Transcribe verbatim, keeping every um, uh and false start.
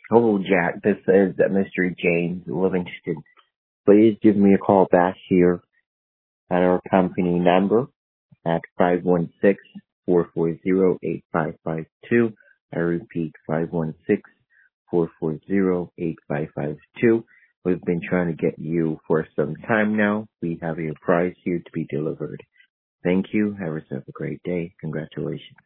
Hello, Jack. This is Mister James Livingston. Please give me a call back here at our company number at five one six, four four zero, eight five five two. I repeat, five one six, four four zero, eight five five two. We've been trying to get you for some time now. We have a prize here to be delivered. Thank you. Have yourself a great day. Congratulations.